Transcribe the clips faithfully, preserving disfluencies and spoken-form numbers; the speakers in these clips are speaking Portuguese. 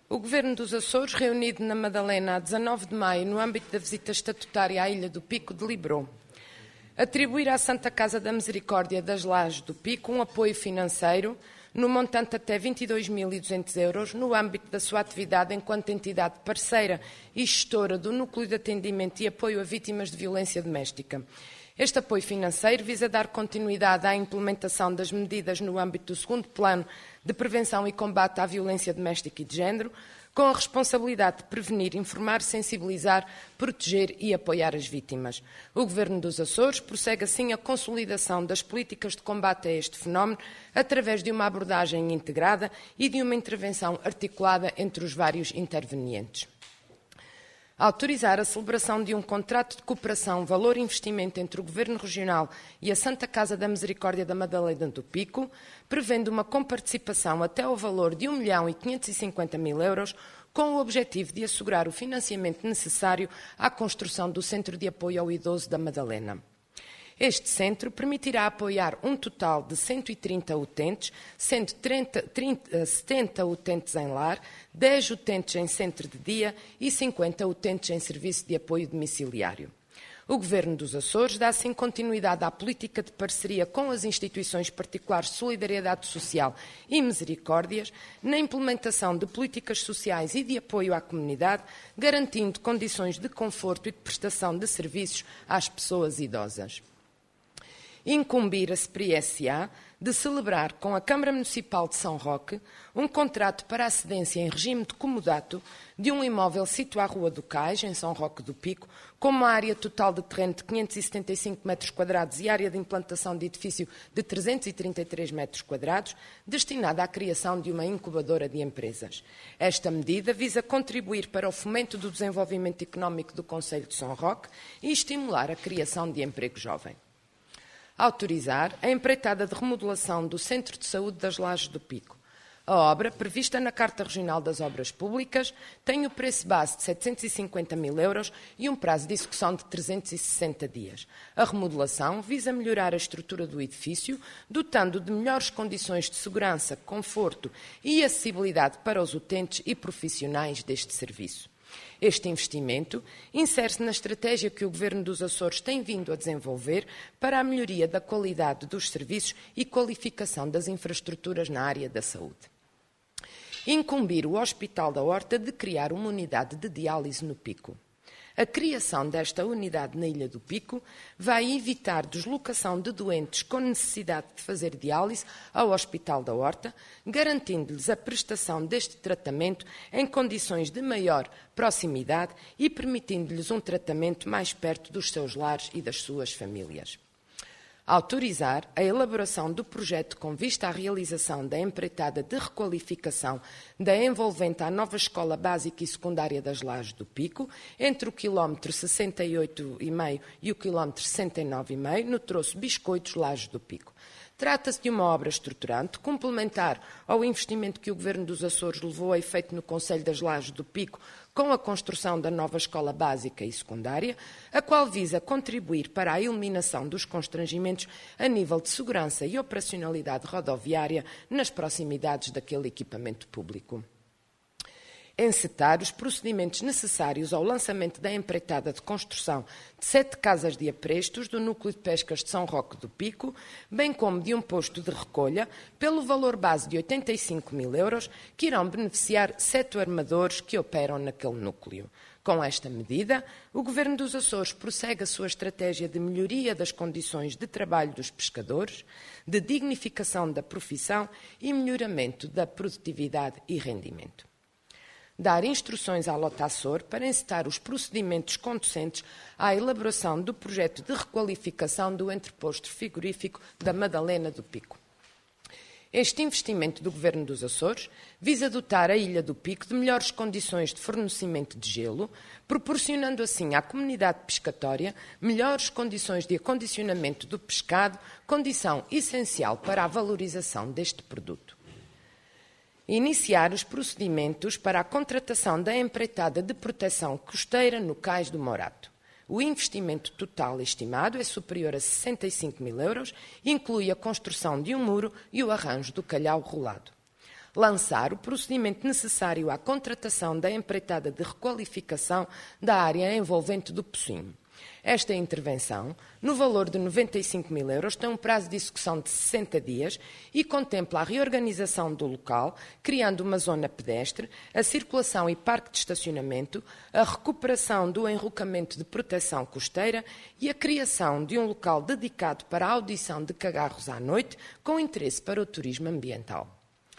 O Governo dos Açores, reunido na Madalena a dezanove de maio, no âmbito da visita estatutária à Ilha do Pico, deliberou atribuir à Santa Casa da Misericórdia das Lajes do Pico um apoio financeiro no montante até vinte e dois mil e duzentos euros no âmbito da sua atividade enquanto entidade parceira e gestora do Núcleo de Atendimento e Apoio a Vítimas de Violência Doméstica. Este apoio financeiro visa dar continuidade à implementação das medidas no âmbito do segundo Plano de Prevenção e Combate à Violência Doméstica e de Género, com a responsabilidade de prevenir, informar, sensibilizar, proteger e apoiar as vítimas. O Governo dos Açores prossegue assim a consolidação das políticas de combate a este fenómeno através de uma abordagem integrada e de uma intervenção articulada entre os vários intervenientes. Autorizar a celebração de um contrato de cooperação valor-investimento entre o Governo Regional e a Santa Casa da Misericórdia da Madalena do Pico, prevendo uma comparticipação até ao valor de um milhão e quinhentos e cinquenta mil euros, com o objetivo de assegurar o financiamento necessário à construção do Centro de Apoio ao Idoso da Madalena. Este centro permitirá apoiar um total de cento e trinta utentes, sendo trinta, trinta, setenta utentes em lar, dez utentes em centro de dia e cinquenta utentes em serviço de apoio domiciliário. O Governo dos Açores dá assim continuidade à política de parceria com as instituições particulares de solidariedade social e misericórdias na implementação de políticas sociais e de apoio à comunidade, garantindo condições de conforto e de prestação de serviços às pessoas idosas. Incumbir a S P R I S A de celebrar com a Câmara Municipal de São Roque um contrato para a cedência em regime de comodato de um imóvel situado à Rua do Cais, em São Roque do Pico, com uma área total de terreno de quinhentos e setenta e cinco metros quadrados e área de implantação de edifício de trezentos e trinta e três metros quadrados, destinada à criação de uma incubadora de empresas. Esta medida visa contribuir para o fomento do desenvolvimento económico do Concelho de São Roque e estimular a criação de emprego jovem. Autorizar a empreitada de remodelação do Centro de Saúde das Lajes do Pico. A obra, prevista na Carta Regional das Obras Públicas, tem o preço base de setecentos e cinquenta mil euros e um prazo de execução de trezentos e sessenta dias. A remodelação visa melhorar a estrutura do edifício, dotando de melhores condições de segurança, conforto e acessibilidade para os utentes e profissionais deste serviço. Este investimento insere-se na estratégia que o Governo dos Açores tem vindo a desenvolver para a melhoria da qualidade dos serviços e qualificação das infraestruturas na área da saúde. Incumbir o Hospital da Horta de criar uma unidade de diálise no Pico. A criação desta unidade na Ilha do Pico vai evitar deslocação de doentes com necessidade de fazer diálise ao Hospital da Horta, garantindo-lhes a prestação deste tratamento em condições de maior proximidade e permitindo-lhes um tratamento mais perto dos seus lares e das suas famílias. Autorizar a elaboração do projeto com vista à realização da empreitada de requalificação da envolvente à nova Escola Básica e Secundária das Lajes do Pico, entre o quilómetro sessenta e oito e meio e o quilómetro sessenta e nove e meio, no troço Biscoitos Lajes do Pico. Trata-se de uma obra estruturante, complementar ao investimento que o Governo dos Açores levou a efeito no Concelho das Lajes do Pico com a construção da nova Escola Básica e Secundária, a qual visa contribuir para a eliminação dos constrangimentos a nível de segurança e operacionalidade rodoviária nas proximidades daquele equipamento público. Encetar os procedimentos necessários ao lançamento da empreitada de construção de sete casas de aprestos do Núcleo de Pescas de São Roque do Pico, bem como de um posto de recolha, pelo valor base de oitenta e cinco mil euros, que irão beneficiar sete armadores que operam naquele núcleo. Com esta medida, o Governo dos Açores prossegue a sua estratégia de melhoria das condições de trabalho dos pescadores, de dignificação da profissão e melhoramento da produtividade e rendimento. Dar instruções à Lotaçor para encetar os procedimentos conducentes à elaboração do projeto de requalificação do entreposto frigorífico da Madalena do Pico. Este investimento do Governo dos Açores visa dotar a Ilha do Pico de melhores condições de fornecimento de gelo, proporcionando assim à comunidade pescatória melhores condições de acondicionamento do pescado, condição essencial para a valorização deste produto. Iniciar os procedimentos para a contratação da empreitada de proteção costeira no Cais do Morato. O investimento total estimado é superior a sessenta e cinco mil euros e inclui a construção de um muro e o arranjo do calhau rolado. lançar o procedimento necessário à contratação da empreitada de requalificação da área envolvente do Pocinho. Esta intervenção, no valor de noventa e cinco mil euros, tem um prazo de execução de sessenta dias e contempla a reorganização do local, criando uma zona pedestre, a circulação e parque de estacionamento, a recuperação do enrocamento de proteção costeira e a criação de um local dedicado para a audição de cagarros à noite, com interesse para o turismo ambiental.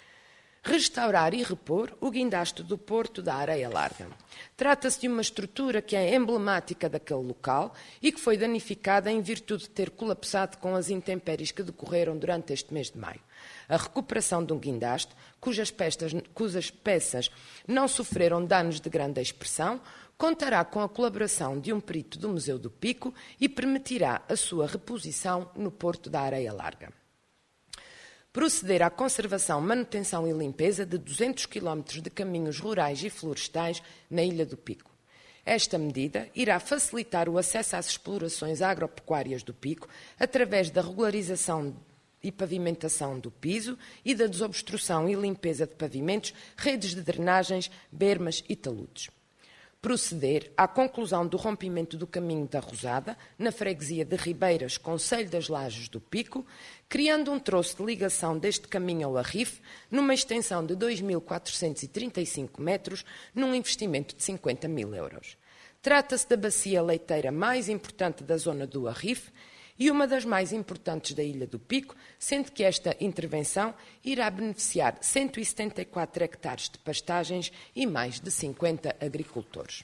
Restaurar e repor o guindaste do Porto da Areia Larga. Trata-se de uma estrutura que é emblemática daquele local e que foi danificada em virtude de ter colapsado com as intempéries que decorreram durante este mês de maio. A recuperação de um guindaste, cujas peças, cujas peças não sofreram danos de grande expressão, contará com a colaboração de um perito do Museu do Pico e permitirá a sua reposição no Porto da Areia Larga. Proceder à conservação, manutenção e limpeza de duzentos quilómetros de caminhos rurais e florestais na Ilha do Pico. Esta medida irá facilitar o acesso às explorações agropecuárias do Pico através da regularização e pavimentação do piso e da desobstrução e limpeza de pavimentos, redes de drenagens, bermas e taludes. Proceder à conclusão do rompimento do caminho da Rosada, na freguesia de Ribeiras, concelho das Lajes do Pico, criando um troço de ligação deste caminho ao Arrife, numa extensão de dois mil quatrocentos e trinta e cinco metros, num investimento de cinquenta mil euros. Trata-se da bacia leiteira mais importante da zona do Arrife e uma das mais importantes da Ilha do Pico, sendo que esta intervenção irá beneficiar cento e setenta e quatro hectares de pastagens e mais de cinquenta agricultores.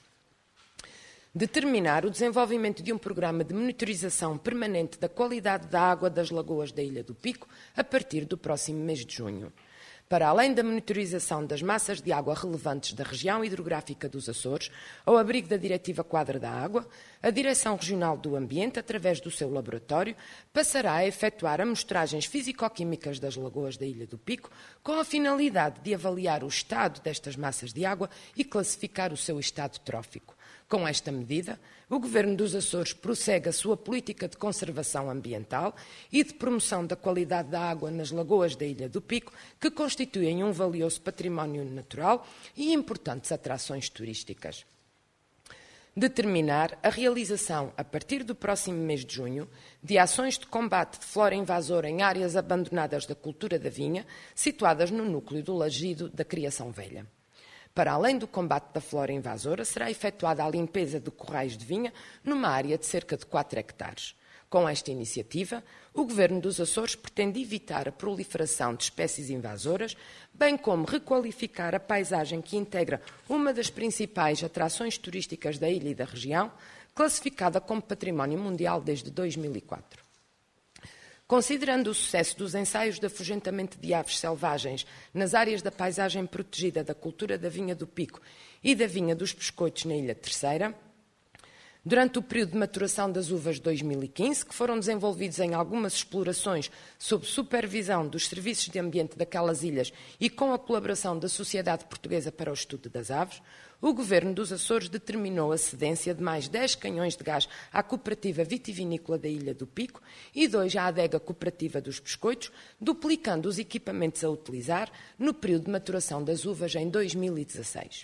Determinar o desenvolvimento de um programa de monitorização permanente da qualidade da água das lagoas da Ilha do Pico a partir do próximo mês de junho. Para além da monitorização das massas de água relevantes da região hidrográfica dos Açores, ao abrigo da Diretiva Quadra da Água, a Direção Regional do Ambiente, através do seu laboratório, passará a efetuar amostragens físico-químicas das lagoas da Ilha do Pico, com a finalidade de avaliar o estado destas massas de água e classificar o seu estado trófico. Com esta medida, o Governo dos Açores prossegue a sua política de conservação ambiental e de promoção da qualidade da água nas lagoas da Ilha do Pico, que constituem um valioso património natural e importantes atrações turísticas. Determinar a realização, a partir do próximo mês de junho, de ações de combate de flora invasora em áreas abandonadas da cultura da vinha, situadas no núcleo do Lagido da Criação Velha. Para além do combate da flora invasora, será efetuada a limpeza de corrais de vinha numa área de cerca de quatro hectares. Com esta iniciativa, o Governo dos Açores pretende evitar a proliferação de espécies invasoras, bem como requalificar a paisagem que integra uma das principais atrações turísticas da ilha e da região, classificada como Património Mundial desde dois mil e quatro. Considerando o sucesso dos ensaios de afugentamento de aves selvagens nas áreas da paisagem protegida da cultura da vinha do Pico e da vinha dos Pescoitos na Ilha Terceira, durante o período de maturação das uvas de dois mil e quinze, que foram desenvolvidos em algumas explorações sob supervisão dos serviços de ambiente daquelas ilhas e com a colaboração da Sociedade Portuguesa para o Estudo das Aves, o Governo dos Açores determinou a cedência de mais dez canhões de gás à Cooperativa Vitivinícola da Ilha do Pico e dois à Adega Cooperativa dos Pescoitos, duplicando os equipamentos a utilizar no período de maturação das uvas em dois mil e dezasseis.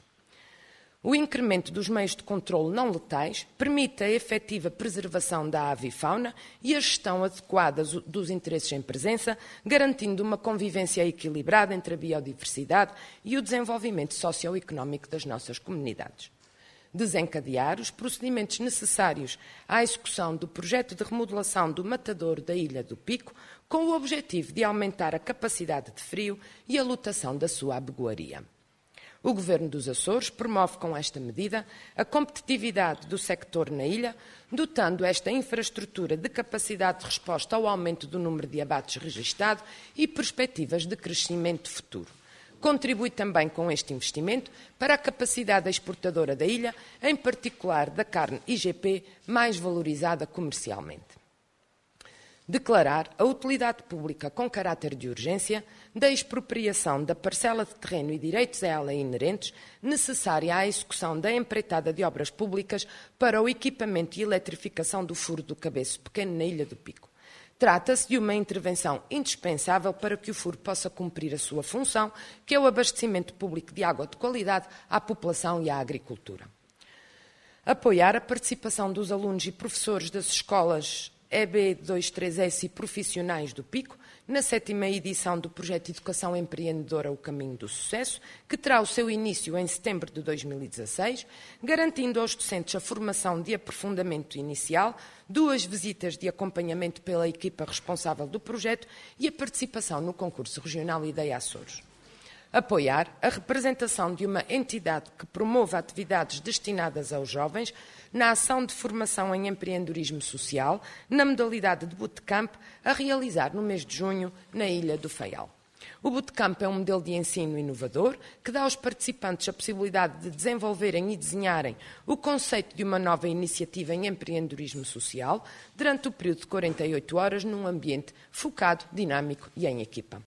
O incremento dos meios de controle não letais permite a efetiva preservação da avifauna e a gestão adequada dos interesses em presença, garantindo uma convivência equilibrada entre a biodiversidade e o desenvolvimento socioeconómico das nossas comunidades. Desencadear os procedimentos necessários à execução do projeto de remodelação do matadouro da Ilha do Pico, com o objetivo de aumentar a capacidade de frio e a lotação da sua abegoaria. O Governo dos Açores promove com esta medida a competitividade do sector na ilha, dotando esta infraestrutura de capacidade de resposta ao aumento do número de abates registado e perspectivas de crescimento futuro. Contribui também com este investimento para a capacidade exportadora da ilha, em particular da carne I G P mais valorizada comercialmente. Declarar a utilidade pública com caráter de urgência da expropriação da parcela de terreno e direitos a ela inerentes necessária à execução da empreitada de obras públicas para o equipamento e eletrificação do furo do Cabeço Pequeno na Ilha do Pico. Trata-se de uma intervenção indispensável para que o Furo possa cumprir a sua função, que é o abastecimento público de água de qualidade à população e à agricultura. Apoiar a participação dos alunos e professores das escolas E B vinte e três S e profissionais do Pico na sétima edição do projeto de Educação Empreendedora O Caminho do Sucesso, que terá o seu início em setembro de dois mil e dezasseis, garantindo aos docentes a formação de aprofundamento inicial, duas visitas de acompanhamento pela equipa responsável do projeto e a participação no concurso regional Ideia Açores. Apoiar a representação de uma entidade que promova atividades destinadas aos jovens na ação de formação em empreendedorismo social, na modalidade de bootcamp, a realizar no mês de junho na Ilha do Faial. O bootcamp é um modelo de ensino inovador que dá aos participantes a possibilidade de desenvolverem e desenharem o conceito de uma nova iniciativa em empreendedorismo social durante o período de quarenta e oito horas num ambiente focado, dinâmico e em equipa.